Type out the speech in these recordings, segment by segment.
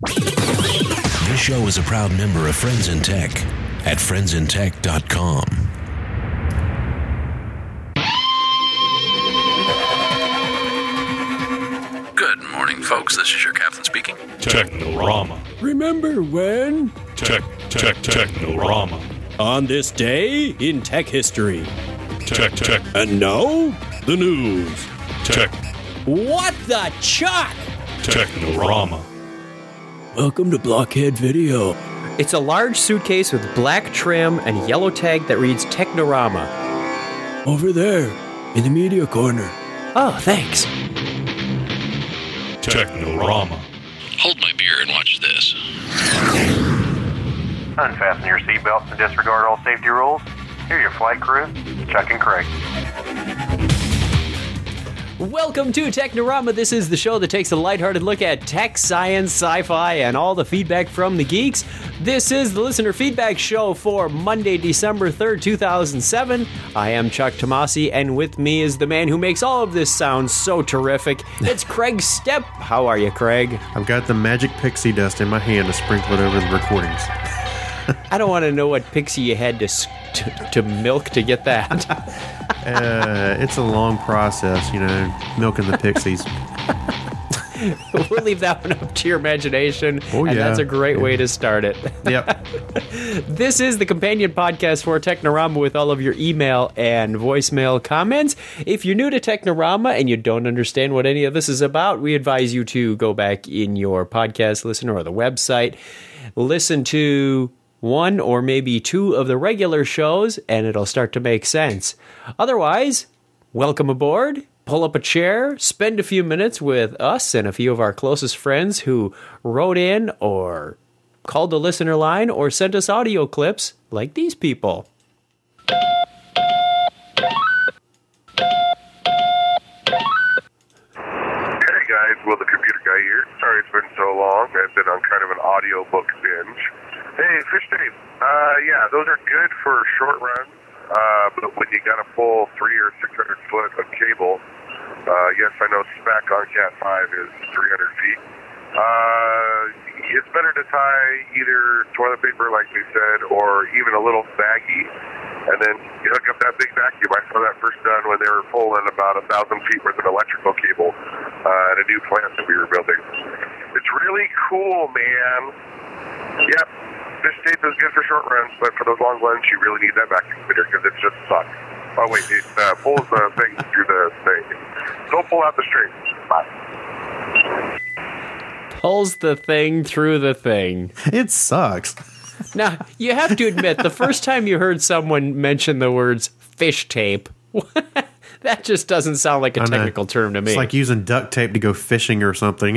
This show is a proud member of Friends in Tech at friendsintech.com. Good morning, folks. This is your captain speaking. Technorama. Remember when? Technorama. On this day in tech history. Tech. And now, the news. Tech. What the chuck? Technorama. Welcome to Blockhead Video. It's a large suitcase with black trim and yellow tag that reads Technorama. Over there, in the media corner. Oh, thanks. Technorama. Hold my beer and watch this. Unfasten your seatbelts and disregard all safety rules. Here are your flight crew, Chuck and Craig. Welcome to Technorama. This is the show that takes a lighthearted look at tech, science, sci-fi, and all the feedback from the geeks. This is the listener feedback show for Monday, December 3rd, 2007. I am Chuck Tomasi, and with me is the man who makes all of this sound so terrific. It's Craig Stepp. How are you, Craig? I've got the magic pixie dust in my hand to sprinkle it over the recordings. I don't want to know what pixie you had to milk to get that. It's a long process, milking the pixies. We'll leave that one up to your imagination, and that's a great way to start it. Yep. This is the companion podcast for Technorama with all of your email and voicemail comments. If you're new to Technorama and you don't understand what any of this is about, we advise you to go back in your podcast listener or the website, listen to one or maybe two of the regular shows, and it'll start to make sense. Otherwise, welcome aboard, pull up a chair, spend a few minutes with us and a few of our closest friends who wrote in or called the listener line or sent us audio clips like these people. Hey guys, Will the Computer Guy here. Sorry it's been so long. I've been on kind of an audiobook binge. Hey, fish tape. Yeah, those are good for short runs, but when you got to pull 300 or 600 foot of cable, yes, I know spec on Cat 5 is 300 feet. It's better to tie either toilet paper, like we said, or even a little baggie, and then you hook up that big vacuum. I saw that first done when they were pulling about 1,000 feet worth of electrical cable at a new plant that we were building. It's really cool, man. Yep. This tape is good for short runs, but for those long ones, you really need that vacuum cleaner because it just sucks. Oh, wait, it pulls the thing through the thing. Don't pull out the string. Bye. Pulls the thing through the thing. It sucks. Now, you have to admit, the first time you heard someone mention the words fish tape, that just doesn't sound like a technical term to me. It's like using duct tape to go fishing or something.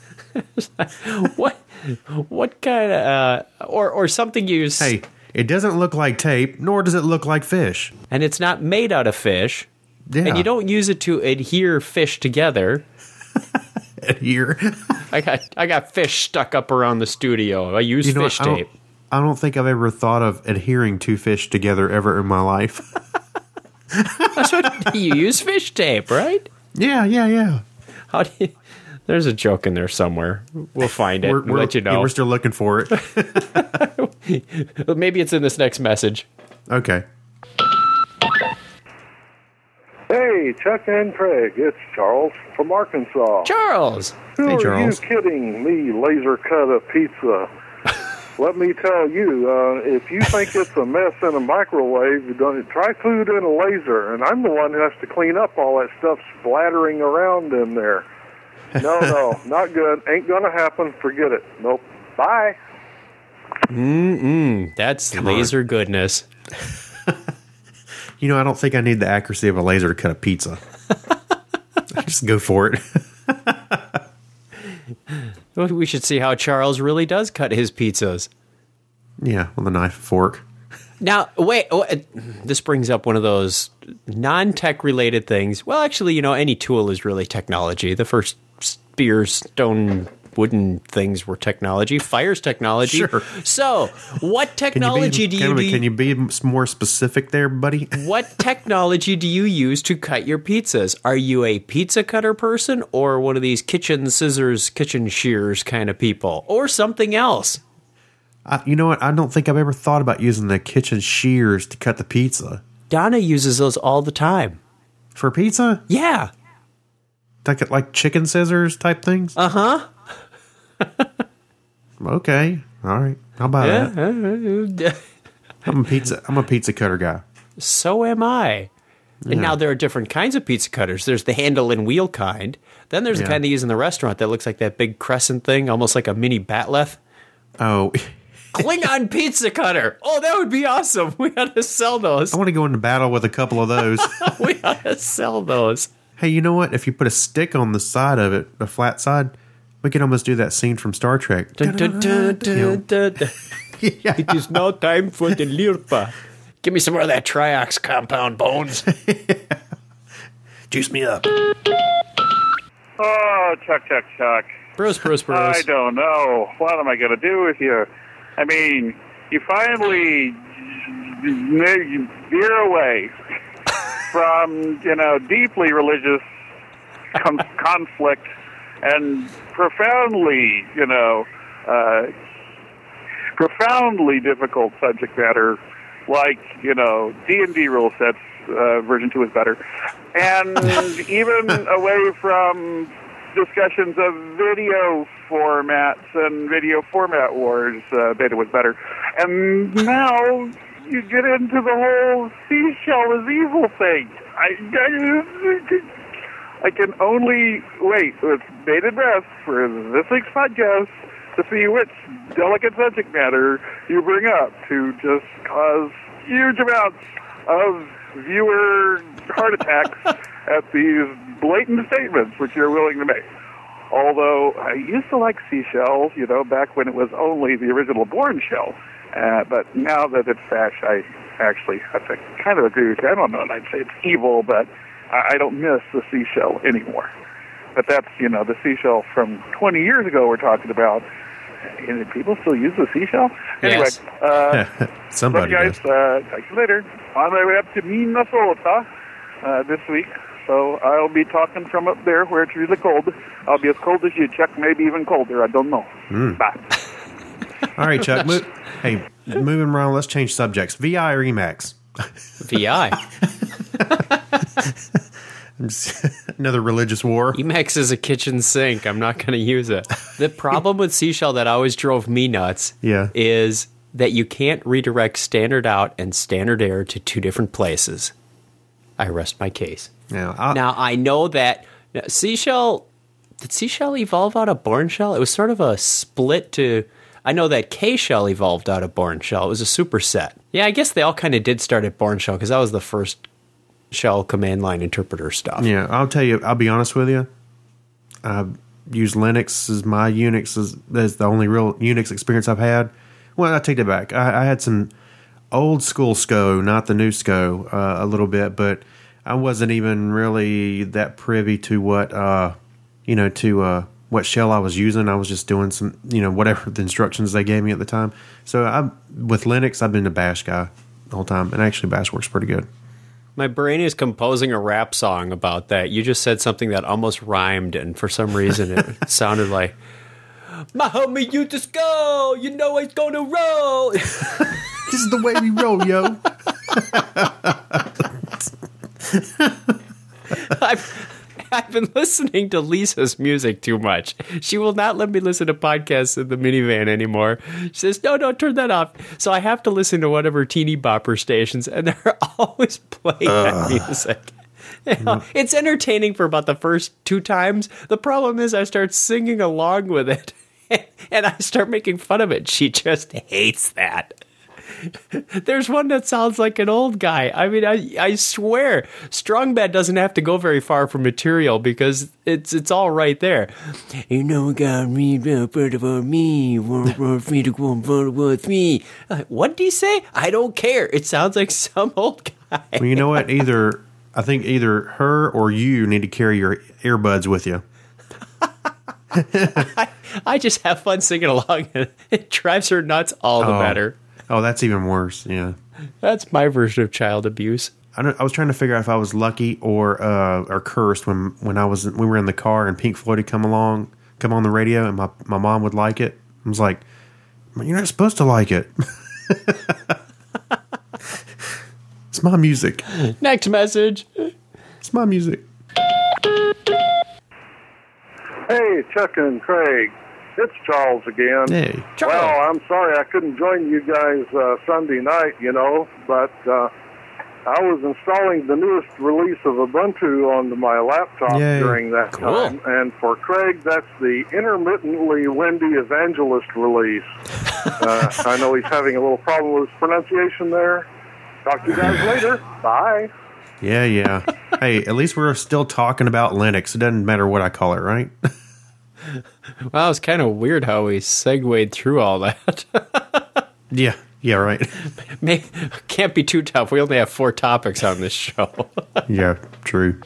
What kind of, or something you use. Hey, it doesn't look like tape, nor does it look like fish. And it's not made out of fish. Yeah. And you don't use it to adhere fish together. Adhere? I got fish stuck up around the studio. I use fish tape. I don't think I've ever thought of adhering two fish together ever in my life. That's what you use fish tape, right? Yeah. How do you... There's a joke in there somewhere. We'll find it. We'll let you know. Yeah, we're still looking for it. Maybe it's in this next message. Okay. Hey, Chuck and Craig, it's Charles from Arkansas. Charles! Who Hey, Charles. are you kidding me, laser cut a pizza? Let me tell you, if you think it's a mess in a microwave, try food in a laser, and I'm the one who has to clean up all that stuff splattering around in there. No, not good. Ain't gonna happen. Forget it. Nope. Bye. That's laser goodness. I don't think I need the accuracy of a laser to cut a pizza. Just go for it. We should see how Charles really does cut his pizzas. Yeah, with a knife and fork. Now, wait. This brings up one of those non-tech related things. Well, actually, any tool is really technology. The first spear, stone, wooden things were technology. Fire's technology. Sure. So, what technology Can you be more specific there, buddy? What technology do you use to cut your pizzas? Are you a pizza cutter person or one of these kitchen scissors, kitchen shears kind of people, or something else? You know what? I don't think I've ever thought about using the kitchen shears to cut the pizza. Donna uses those all the time. For pizza? Yeah. Like chicken scissors type things? Uh-huh. Okay. All right. How about that? I'm a pizza cutter guy. So am I. And now there are different kinds of pizza cutters. There's the handle and wheel kind. Then there's the kind they use in the restaurant that looks like that big crescent thing, almost like a mini batleth. Oh. Klingon pizza cutter. Oh, that would be awesome. We ought to sell those. I want to go into battle with a couple of those. We ought to sell those. Hey, you know what? If you put a stick on the side of it, a flat side, we could almost do that scene from Star Trek. It is now time for the Lirpa. Give me some more of that Triox compound, Bones. Juice me up. Oh, Chuck. Bruce. I don't know. What am I going to do with you? I mean, you finally veer away from, deeply religious conflict and profoundly difficult subject matter like, D&D rule sets, version 2 is better. And even away from discussions of video formats and video format wars, beta was better. And now you get into the whole seashell is evil thing. I can only wait with bated breath for this week's podcast to see which delicate subject matter you bring up to just cause huge amounts of viewer heart attacks at these blatant statements which you're willing to make. Although I used to like seashells, back when it was only the original Bourne shell. But now that it's Fash, I have to kind of agree with you. I don't know, I'd say it's evil, but I don't miss the seashell anymore. But that's, the seashell from 20 years ago we're talking about. And people still use the seashell? Yes. Anyway, Somebody guys, does. talk to you later. On my way up to Minnesota this week. So I'll be talking from up there where it's really cold. I'll be as cold as you, Chuck, maybe even colder. I don't know. Bye. All right, Chuck. Moving around, let's change subjects. VI or Emacs? VI. Another religious war. Emacs is a kitchen sink. I'm not going to use it. The problem with Seashell that always drove me nuts is that you can't redirect standard out and standard error to two different places. I rest my case. Now I know that Seashell... Did Seashell evolve out of Bourne Shell? It was sort of a split to... I know that K-Shell evolved out of Bourne Shell. It was a superset. Yeah, I guess they all kind of did start at Bourne Shell because that was the first shell command line interpreter stuff. Yeah, I'll be honest with you. I've used Linux as my Unix as the only real Unix experience I've had. Well, I take that back. I had some old school SCO, not the new SCO, a little bit, but I wasn't even really that privy to what, what shell I was using. I was just doing some, whatever the instructions they gave me at the time. So with Linux, I've been a Bash guy the whole time, and actually Bash works pretty good. My brain is composing a rap song about that. You just said something that almost rhymed, and for some reason it sounded like, my homie used to go, he's gonna roll. This is the way we roll, yo. I've been listening to Lisa's music too much. She will not let me listen to podcasts in the minivan anymore. She says, no, turn that off. So I have to listen to one of her teeny bopper stations, and they're always playing that music. It's entertaining for about the first 2 times. The problem is I start singing along with it, and I start making fun of it. She just hates that. There's one that sounds like an old guy. I mean, I swear, Strong Bad doesn't have to go very far from material because it's all right there. God, me, for me, me to go with me. What did he say? I don't care. It sounds like some old guy. Well, you know what? I think either her or you need to carry your earbuds with you. I just have fun singing along, and it drives her nuts all the better. Oh, that's even worse. Yeah. That's my version of child abuse. I was trying to figure out if I was lucky or cursed when we were in the car and Pink Floyd had come on the radio, and my mom would like it. I was like, you're not supposed to like it. It's my music. Next message. It's my music. Hey, Chuck and Craig. It's Charles again. Hey. Charles. Well, I'm sorry I couldn't join you guys Sunday night, but I was installing the newest release of Ubuntu onto my laptop Yay. during that time. And for Craig, that's the intermittently windy evangelist release. I know he's having a little problem with his pronunciation there. Talk to you guys later. Bye. Yeah. Hey, at least we're still talking about Linux. It doesn't matter what I call it, right? Well, it's kind of weird how we segued through all that. Yeah, right. Can't be too tough. We only have 4 topics on this show. Yeah, true.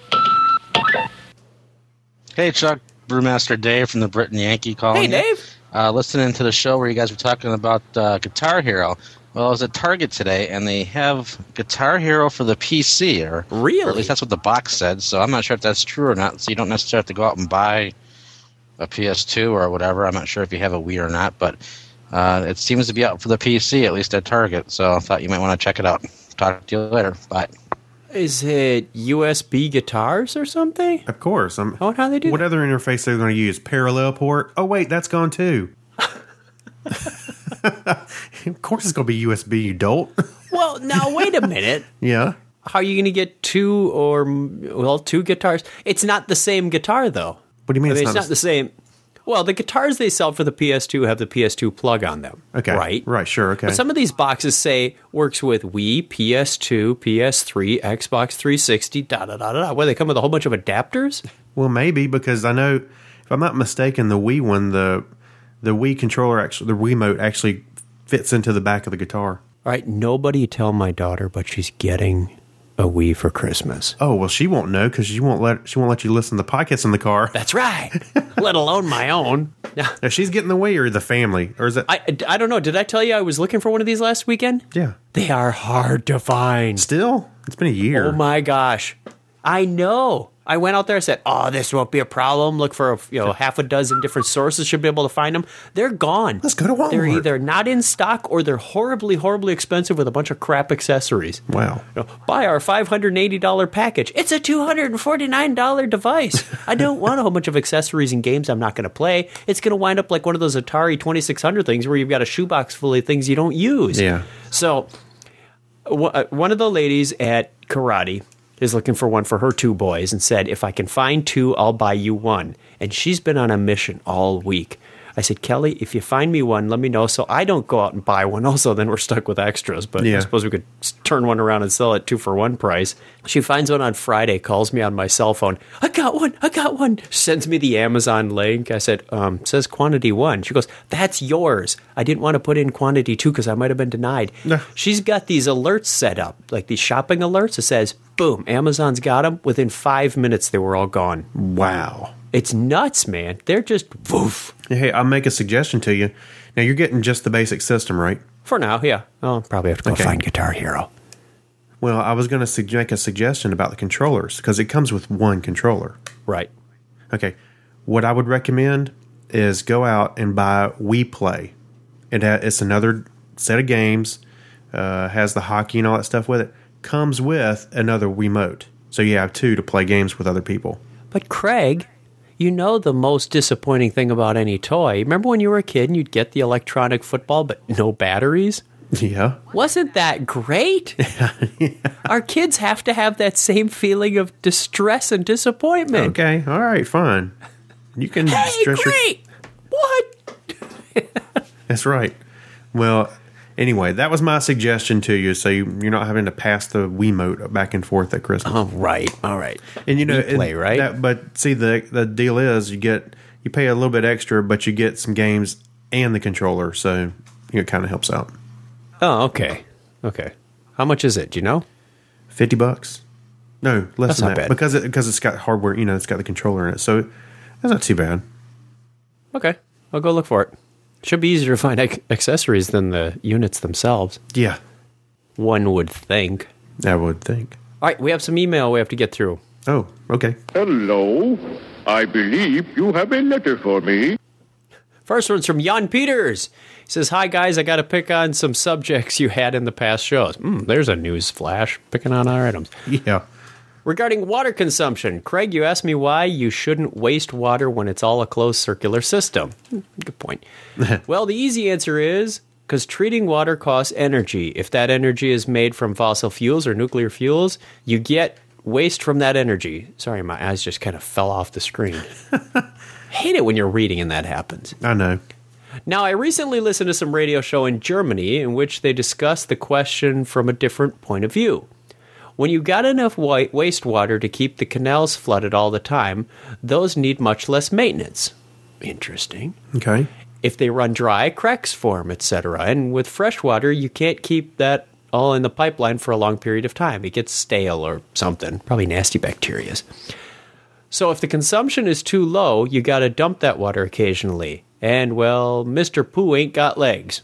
Hey, Chuck, Brewmaster Dave from the Britain Yankee calling. Hey, Dave. Listening to the show where you guys were talking about Guitar Hero. Well, I was at Target today, and they have Guitar Hero for the PC. Really? Or at least that's what the box said, so I'm not sure if that's true or not. So you don't necessarily have to go out and buy a PS2 or whatever. I'm not sure if you have a Wii or not, but it seems to be out for the PC, at least at Target. So I thought you might want to check it out. Talk to you later. Bye. Is it USB guitars or something? Of course. How do they do What that? other interface are they going to use? Parallel port? Oh, wait, that's gone too. Of course it's going to be USB, you dolt. Well, now, wait a minute. Yeah. How are you going to get 2 guitars? It's not the same guitar, though. What do you mean it's not the same? Well, the guitars they sell for the PS2 have the PS2 plug on them. Okay. Right, sure, okay. But some of these boxes say works with Wii, PS2, PS3, Xbox 360, da-da-da-da-da. Well, they come with a whole bunch of adapters? Well, maybe, because I know, if I'm not mistaken, the Wii one, the Wii controller, the Wiimote actually fits into the back of the guitar. All right, nobody tell my daughter, but she's getting a Wii for Christmas. Oh, well, she won't know because she won't let you listen to the podcast in the car. That's right. Let alone my own. Now, she's getting the Wii or the family, or is it? I don't know. Did I tell you I was looking for one of these last weekend? Yeah. They are hard to find. Still? It's been a year. Oh my gosh. I know. I went out there and said, this won't be a problem. Look for half a dozen different sources. Should be able to find them. They're gone. Let's go to Walmart. They're either not in stock or they're horribly, horribly expensive with a bunch of crap accessories. Wow. Buy our $580 package. It's a $249 device. I don't want a whole bunch of accessories and games I'm not going to play. It's going to wind up like one of those Atari 2600 things where you've got a shoebox full of things you don't use. Yeah. So one of the ladies at Karate is looking for one for her 2 boys and said, if I can find 2, I'll buy you one. And she's been on a mission all week. I said, Kelly, if you find me one, let me know so I don't go out and buy one. Also, then we're stuck with extras. But I suppose we could turn one around and sell it 2-for-1 price. She finds one on Friday, calls me on my cell phone. I got one. Sends me the Amazon link. I said, says quantity 1. She goes, that's yours. I didn't want to put in quantity 2 because I might have been denied. No. She's got these alerts set up, like these shopping alerts. It says, boom, Amazon's got them. Within 5 minutes, they were all gone. Wow. It's nuts, man. They're just woof. Hey, I'll make a suggestion to you. Now, you're getting just the basic system, right? For now, yeah. I'll probably have to go Okay. find Guitar Hero. Well, I was going to make a suggestion about the controllers because it comes with one controller. Right. Okay. What I would recommend is go out and buy Wii Play. It's another set of games, has the hockey and all that stuff with it. Comes with another Wiimote. So you have 2 to play games with other people. But Craig, you know the most disappointing thing about any toy. Remember when you were a kid and you'd get the electronic football but no batteries? Yeah. Wasn't that great? Yeah. Our kids have to have that same feeling of distress and disappointment. Okay. All right. Fine. You can stress great! What? That's right. Well, anyway, that was my suggestion to you, so you're not having to pass the Wiimote back and forth at Christmas. All right. And you know, Play, right? But see, the deal is you pay a little bit extra, but you get some games and the controller, so it kind of helps out. Oh, okay. How much is it? Do you know? $50? No, less That's than not that bad. because it's got hardware. It's got the controller in it, so that's not too bad. Okay, I'll go look for it. Should be easier to find accessories than the units themselves. Yeah, one would think. I would think. All right, we have some email we have to get through. Oh, okay. Hello. I believe you have a letter for me. First one's from Jan Peters. He says, hi, guys. I got to pick on some subjects you had in the past shows. There's a news flash. Picking on our items. Yeah. Regarding water consumption, Craig, you asked me why you shouldn't waste water when it's all a closed circular system. Good point. Well, the easy answer is because treating water costs energy. If that energy is made from fossil fuels or nuclear fuels, you get waste from that energy. Sorry, my eyes just kind of fell off the screen. Hate it when you're reading and that happens. I know. Now, I recently listened to some radio show in Germany in which they discussed the question from a different point of view. When you got enough wastewater to keep the canals flooded all the time, those need much less maintenance. Interesting. Okay. If they run dry, cracks form, etc. And with fresh water, you can't keep that all in the pipeline for a long period of time. It gets stale or something, probably nasty bacteria. So if the consumption is too low, you got to dump that water occasionally. And, well, Mr. Pooh ain't got legs.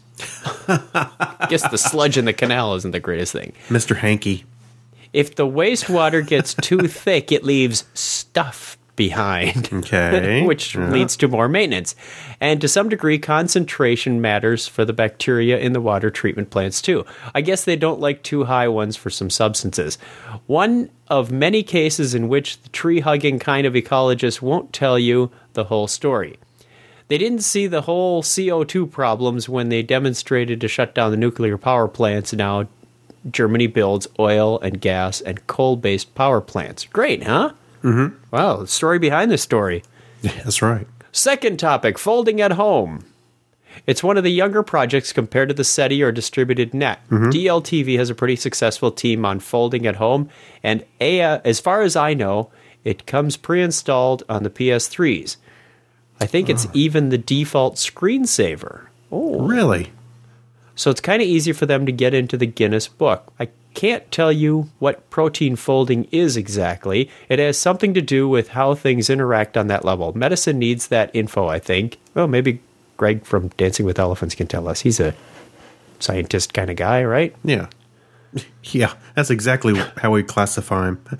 Guess the sludge in the canal isn't the greatest thing. Mr. Hanky. If the wastewater gets too thick, it leaves stuff behind, okay, which leads to more maintenance. And to some degree, concentration matters for the bacteria in the water treatment plants, too. I guess they don't like too high ones for some substances. One of many cases in which the tree-hugging kind of ecologist won't tell you the whole story. They didn't see the whole CO2 problems when they demonstrated to shut down the nuclear power plants. Now Germany builds oil and gas and coal-based power plants. Great, huh? Mm-hmm. Wow, the story behind the story. Yeah, that's right. Second topic, folding at home. It's one of the younger projects compared to the SETI or distributed net. Mm-hmm. DLTV has a pretty successful team on folding at home, and as far as I know, it comes pre-installed on the PS3s. I think it's even the default screensaver. Oh, really? So it's kind of easy for them to get into the Guinness book. I can't tell you what protein folding is exactly. It has something to do with how things interact on that level. Medicine needs that info, I think. Well, maybe Greg from Dancing with Elephants can tell us. He's a scientist kind of guy, right? Yeah. Yeah, that's exactly how we classify him.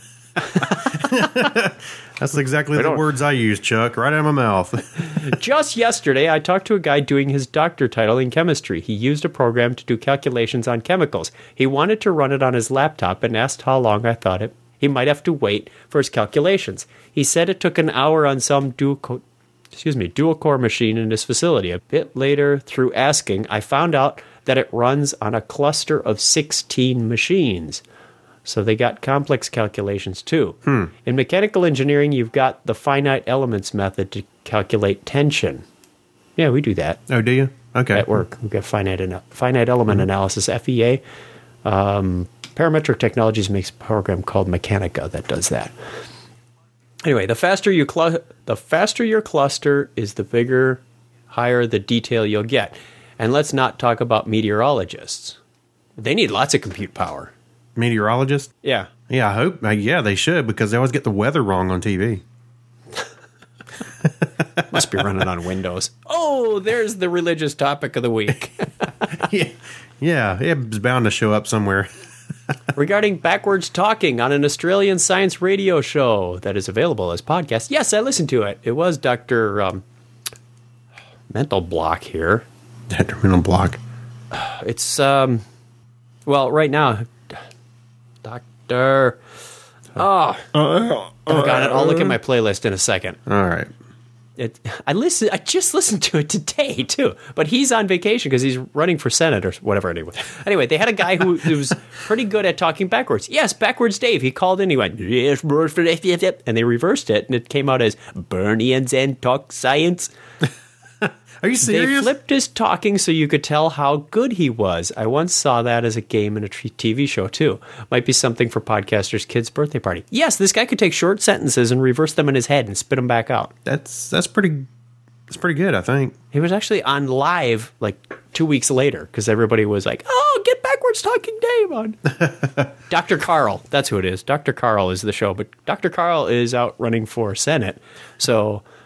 That's exactly the words I use, Chuck, right out of my mouth. Just yesterday, I talked to a guy doing his doctor title in chemistry. He used a program to do calculations on chemicals. He wanted to run it on his laptop and asked how long I thought he might have to wait for his calculations. He said it took an hour on some dual-core machine in his facility. A bit later, through asking, I found out that it runs on a cluster of 16 machines. So they got complex calculations, too. In mechanical engineering, you've got the finite elements method to calculate tension. Yeah, we do that. Oh, do you? Okay. At work. We've got finite element analysis, FEA. Parametric Technologies makes a program called Mechanica that does that. Anyway, the faster your cluster is, the higher the detail you'll get. And let's not talk about meteorologists. They need lots of compute power. Meteorologist? Yeah. Yeah, I hope. Yeah, they should, because they always get the weather wrong on TV. Must be running on Windows. Oh, there's the religious topic of the week. Yeah, it's bound to show up somewhere. Regarding backwards talking on an Australian science radio show that is available as podcast. Yes, I listened to it. It was Dr. Mental Block here. Dr. Mental Block. It's, well, right now... Doctor. Oh, got it. I'll look at my playlist in a second. All right. I just listened to it today too. But he's on vacation because he's running for Senate or whatever. Anyway, they had a guy who was pretty good at talking backwards. Yes, backwards Dave. He called in. He went, yes, and they reversed it, and it came out as Bernians and Talk Science. Are you serious? They flipped his talking so you could tell how good he was. I once saw that as a game in a TV show, too. Might be something for podcasters' kids' birthday party. Yes, this guy could take short sentences and reverse them in his head and spit them back out. That's pretty good, I think. He was actually on live like 2 weeks later because everybody was like, oh, get backwards talking Dave on. Dr. Carl, that's who it is. Dr. Carl is the show, but Dr. Carl is out running for Senate, so...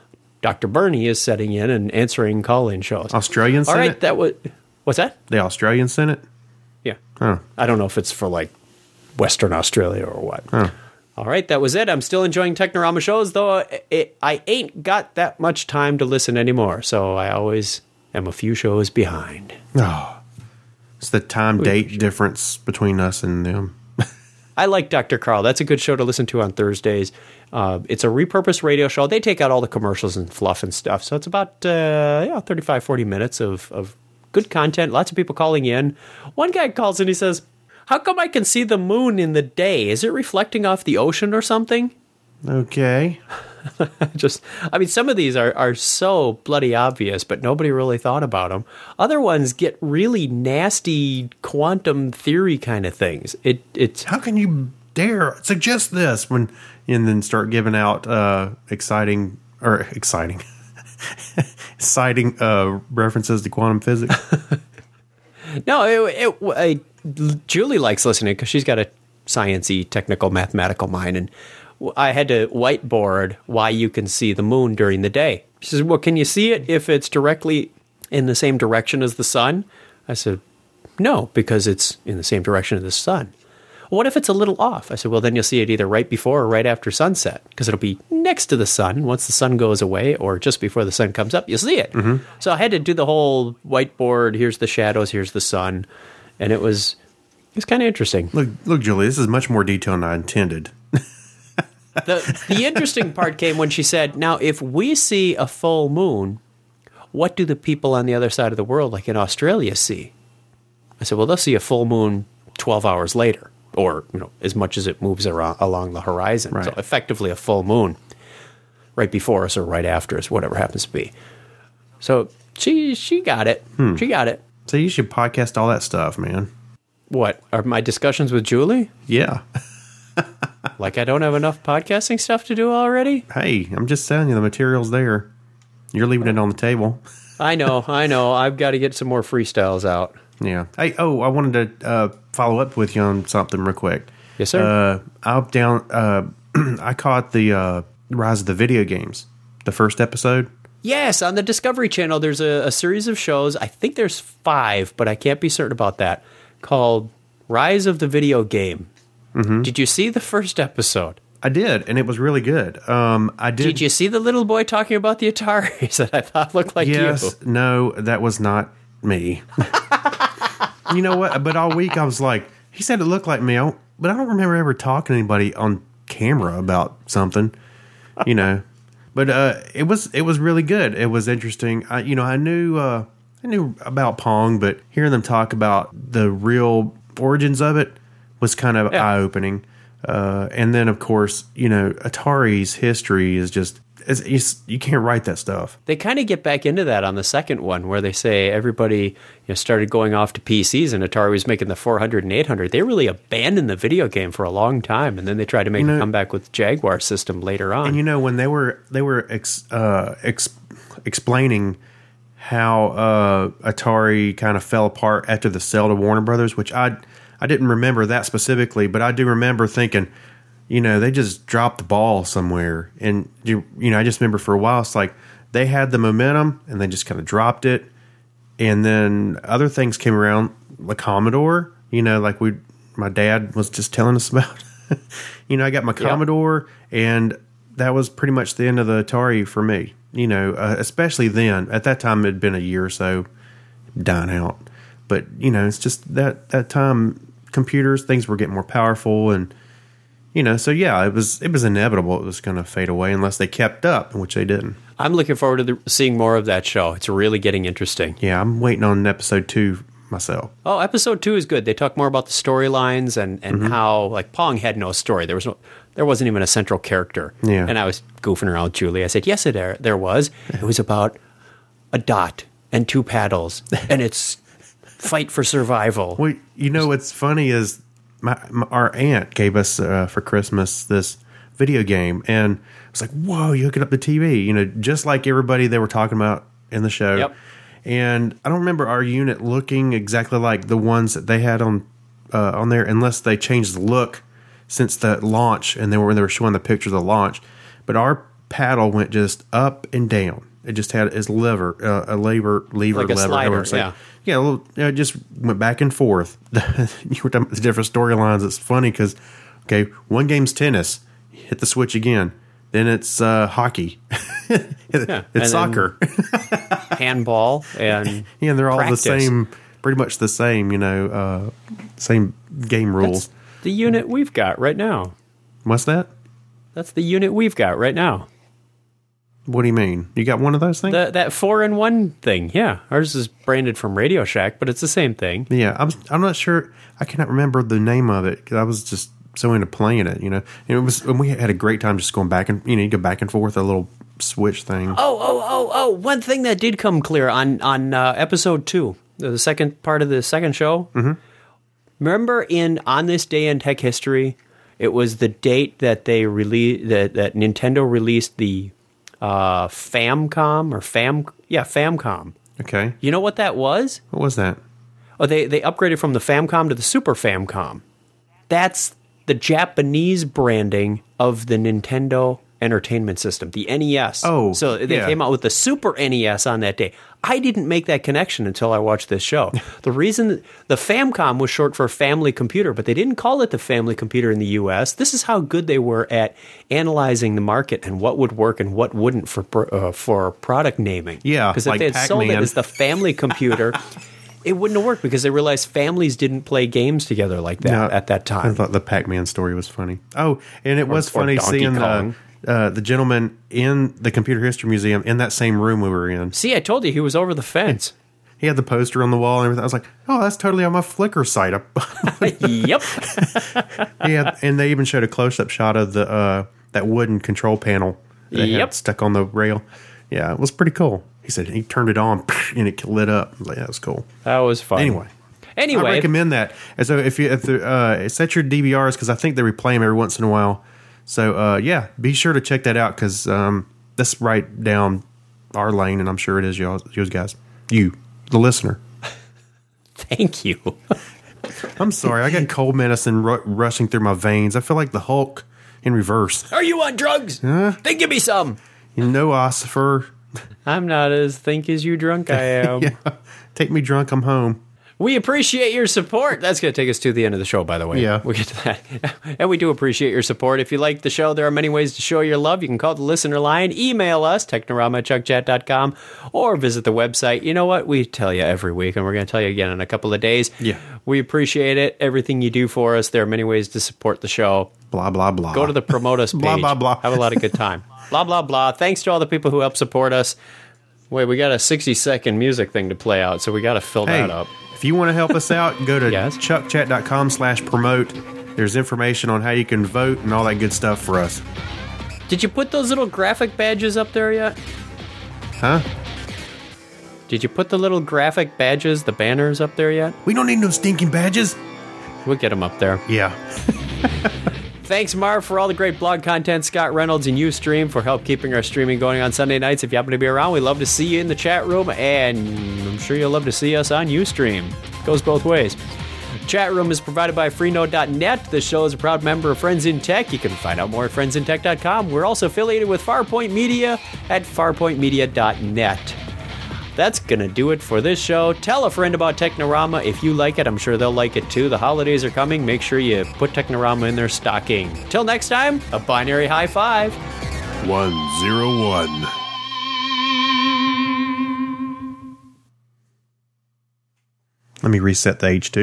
Dr. Bernie is setting in and answering call-in shows. Australian Senate? All right, that was... What's that? The Australian Senate? Yeah. Huh. I don't know if it's for, like, Western Australia or what. Huh. All right, that was it. I'm still enjoying Technorama shows, though I ain't got that much time to listen anymore, so I always am a few shows behind. Oh, it's the time-date difference between us and them. I like Dr. Carl. That's a good show to listen to on Thursdays. It's a repurposed radio show. They take out all the commercials and fluff and stuff, so it's about 35, 40 minutes of good content. Lots of people calling in. One guy calls in, he says, "How come I can see the moon in the day? Is it reflecting off the ocean or something?" Okay. Some of these are so bloody obvious, but nobody really thought about them. Other ones get really nasty quantum theory kind of things. It's how can you dare suggest this and then start giving out exciting references to quantum physics? No, Julie likes listening because she's got a sciencey, technical, mathematical mind, and I had to whiteboard why you can see the moon during the day. She says, "Well, can you see it if it's directly in the same direction as the sun?" I said, "No, because it's in the same direction as the sun." "Well, what if it's a little off?" I said, "Well, then you'll see it either right before or right after sunset, because it'll be next to the sun. Once the sun goes away or just before the sun comes up, you'll see it." Mm-hmm. So I had to do the whole whiteboard. Here's the shadows. Here's the sun. And it was kind of interesting. Look, Julie, this is much more detailed than I intended. The interesting part came when she said, "Now, if we see a full moon, what do the people on the other side of the world, like in Australia, see?" I said, "Well, they'll see a full moon 12 hours later, or as much as it moves along the horizon." Right. So effectively a full moon right before us or right after us, whatever happens to be. So she got it. She got it. So you should podcast all that stuff, man. What? Are my discussions with Julie? Yeah. Like I don't have enough podcasting stuff to do already? Hey, I'm just telling you, the material's there. You're leaving it on the table. I know. I've got to get some more freestyles out. Yeah. Hey, I wanted to follow up with you on something real quick. Yes, sir. I caught the Rise of the Video Games, the first episode. Yes, on the Discovery Channel, there's a series of shows. I think there's 5, but I can't be certain about that, called Rise of the Video Game. Mm-hmm. Did you see the first episode? I did, and it was really good. Did you see the little boy talking about the Ataris that I thought looked like you? Yes. No, that was not me. You know what? But all week I was like, he said it looked like me, but I don't remember ever talking to anybody on camera about something, But it was really good. It was interesting. I knew about Pong, but hearing them talk about the real origins of it was kind of eye-opening. And then, of course, Atari's history is just you can't write that stuff. They kind of get back into that on the second one, where they say everybody started going off to PCs, and Atari was making the 400 and 800. They really abandoned the video game for a long time, and then they tried to make a comeback with Jaguar system later on. And when they were explaining how Atari kind of fell apart after the sale to Warner Brothers, which I didn't remember that specifically, but I do remember thinking, they just dropped the ball somewhere. And, I just remember for a while, it's like they had the momentum and they just kind of dropped it. And then other things came around, like Commodore, like my dad was just telling us about. I got my Commodore, and that was pretty much the end of the Atari for me. Especially then. At that time, it had been a year or so dying out. But, it's just that time, computers, things were getting more powerful, and so yeah, it was inevitable it was going to fade away unless they kept up, which they didn't. I'm looking forward to seeing more of that show. It's really getting interesting. Yeah, I'm waiting on episode 2 myself. Oh, episode 2 is good. They talk more about the storylines and how, like, Pong had no story. There wasn't even a central character. Yeah. And I was goofing around with Julie. I said, yes, there was. It was about a dot and 2 paddles, and it's fight for survival. Well, what's funny is our aunt gave us for Christmas this video game, and it's like, whoa, you hook it up to TV, just like everybody they were talking about in the show. Yep. And I don't remember our unit looking exactly like the ones that they had on there, unless they changed the look since the launch, and when they were showing the pictures of the launch. But our paddle went just up and down. It just had its lever, lever, like a slider, yeah, it just went back and forth. You were talking about the different storylines. It's funny because, okay, one game's tennis, hit the switch again. Then it's hockey. It's soccer. Handball and yeah, they're all practice. the same, pretty much the same, same game rules. That's the unit we've got right now. What's that? That's the unit we've got right now. What do you mean? You got one of those things? That 4-in-1 thing, yeah. Ours is branded from Radio Shack, but it's the same thing. Yeah, I'm not sure. I cannot remember the name of it because I was just so into playing it. And we had a great time just going back and you go back and forth a little switch thing. Oh! One thing that did come clear on episode 2, the second part of the second show. Mm-hmm. Remember On This Day in Tech History, it was the date that they released that Nintendo released the Famicom. Okay. You know what that was? What was that? Oh, they upgraded from the Famicom to the Super Famicom. That's the Japanese branding of the Nintendo Entertainment System, the NES. Oh, so they came out with the Super NES on that day. I didn't make that connection until I watched this show. The reason the Famicom was short for Family Computer, but they didn't call it the Family Computer in the U.S. This is how good they were at analyzing the market and what would work and what wouldn't for product naming. Yeah, because if like they had sold it Pac-Man. as the Family Computer, it wouldn't have worked because they realized families didn't play games together like that at that time. I thought the Pac-Man story was funny. Oh, and it was funny Donkey seeing Kong. the gentleman in the Computer History Museum in that same room we were in. See, I told you he was over the fence. He had the poster on the wall and everything. I was like, oh, that's totally on my Flickr site. Yep. Yeah, and they even showed a close-up shot of the that wooden control panel that had stuck on the rail. Yeah, it was pretty cool. He said he turned it on and it lit up. I was like, that was cool. That was fun. Anyway, I recommend that. And so if set your DVRs because I think they replay them every once in a while. So yeah, be sure to check that out because that's right down our lane, and I'm sure it is you guys, you the listener. Thank you. I'm sorry, I got cold medicine rushing through my veins. I feel like the Hulk in reverse. Are you on drugs? Huh? Then give me some. Ossifer. I'm not as think as you drunk I am. Yeah. Take me drunk, I'm home. We appreciate your support. That's going to take us to the end of the show, by the way. Yeah. We'll get to that. And we do appreciate your support. If you like the show, there are many ways to show your love. You can call the listener line, email us, technorama@chuckchat.com, or visit the website. You know what? We tell you every week, and we're going to tell you again in a couple of days. Yeah. We appreciate it. Everything you do for us. There are many ways to support the show. Blah, blah, blah. Go to the Promote Us page. Blah, blah, blah. Have a lot of good time. Blah, blah, blah. Thanks to all the people who help support us. Wait, we got a 60-second music thing to play out, so we got to fill that up. If you want to help us out, go to Yes. chuckchat.com/promote. There's information on how you can vote and all that good stuff for us. Did you put those little graphic badges up there yet? Huh? Did you put the little graphic badges, the banners up there yet? We don't need no stinking badges. We'll get them up there. Yeah. Thanks, Marv, for all the great blog content. Scott Reynolds and Ustream for help keeping our streaming going on Sunday nights. If you happen to be around, we'd love to see you in the chat room, and I'm sure you'll love to see us on Ustream. Goes both ways. Chat room is provided by Freenode.net. This show is a proud member of Friends in Tech. You can find out more at friendsintech.com. We're also affiliated with Farpoint Media at farpointmedia.net. That's going to do it for this show. Tell a friend about Technorama. If you like it, I'm sure they'll like it too. The holidays are coming. Make sure you put Technorama in their stocking. Till next time, a binary high five. 101. Let me reset the H2.